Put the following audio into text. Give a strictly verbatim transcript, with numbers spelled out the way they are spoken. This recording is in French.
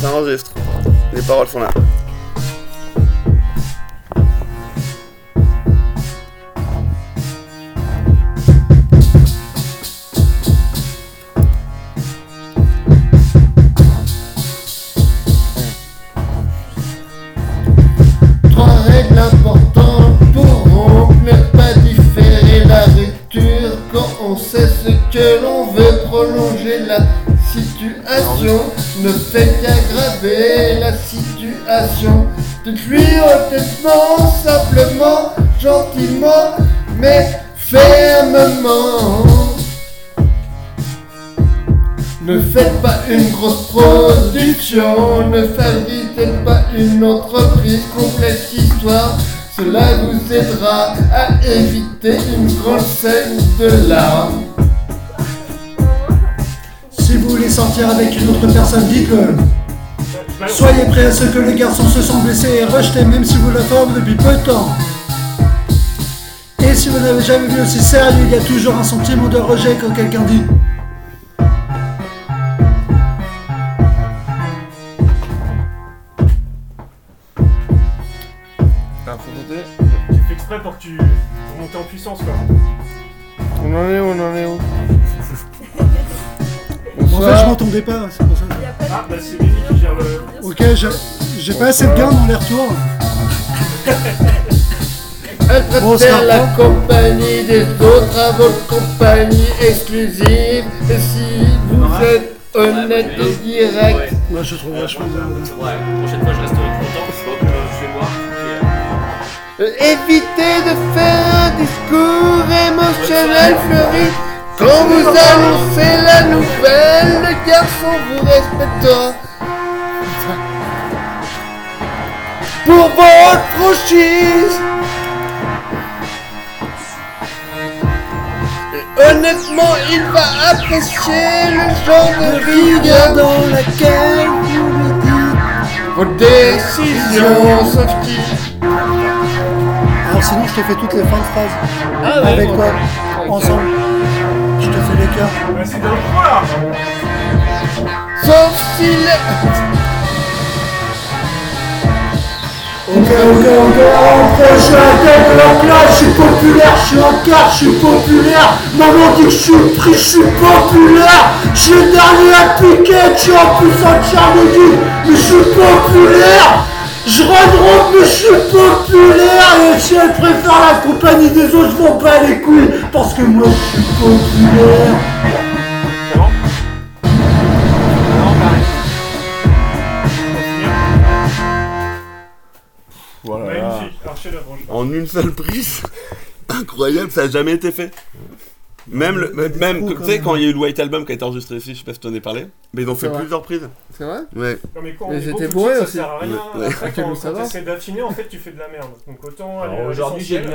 Ça enregistre. Les paroles sont là. Trois règles importantes pour ne pas différer la rupture quand on sait ce que l'on veut prolonger la situation ne fait qu'aggraver la situation. Dites-lui honnêtement, simplement, gentiment, mais fermement. Ne faites pas une grosse production, ne fabriquez pas une entreprise, complexe histoire. Cela vous aidera à éviter une grande scène de larmes. Si vous voulez sortir avec une autre personne, dites-le. Soyez prêts à ce que les garçons se sont blessés et rejetés même si vous la formez depuis peu de temps. Et si vous n'avez jamais vu aussi sérieux, il y a toujours un sentiment de rejet quand quelqu'un dit Tu fais exprès pour que tu pour monter en puissance quoi. On en est où, on en est où? en fait je m'entendais pas, c'est pour ça. Ah bah c'est Mehdi qui gère le... Ok, j'ai, j'ai pas assez de gains dans les retours. Elle préfère Bon, ça la reprend. compagnie des autres à votre compagnie exclusive. Et si vous êtes honnête et direct, Moi je trouve vachement bien. Ouais, la prochaine fois je resterai content, donc euh, je vais voir. Et, euh, euh, évitez de faire un discours émotionnel fleuri. Quand vous annoncez la nouvelle, le garçon vous respectera. Pour votre franchise. Et honnêtement, il va apprécier le genre de rigueur dans laquelle vous lui dites. vos décisions, sauf qui. Alors sinon je te fais toutes les fins de phrases. Ah ouais, Avec ok. toi, Ok. ensemble. Je te fais les cœurs. Bah c'est dans le trou là. Sauf s'il est... Ok, ok, ok, ok, je suis la tête de la classe, je suis populaire, je suis en carte, je suis populaire. Maman dit que je suis pris, je suis populaire. Je suis le dernier à piquer, je suis en plus en Tchernobyl, mais je suis populaire. Je redrogue, mais je suis populaire. Et si elle préfère la compagnie des autres, je m'en bats les couilles, parce que moi je suis populaire. Comment? Non pareil. Voilà. Magnifique, alors chef-d'œuvre franchement. En une seule prise. Incroyable, ça a jamais été fait. Même, le, même, même tu sais, quand il y a eu le White Album qui a été enregistré ici, je sais pas si tu en ai parlé, mais ils ont C'est fait vrai. plusieurs prises. C'est vrai? Ouais. Non mais quand Mais on est j'étais beau, tout de bourré suite, aussi. ça sert à rien. Ouais. Après Tu quand, veux quand savoir? t'essaies d'affiner, en fait tu fais de la merde. Donc autant Alors, aller à aujourd'hui, j'ai l'essentiel.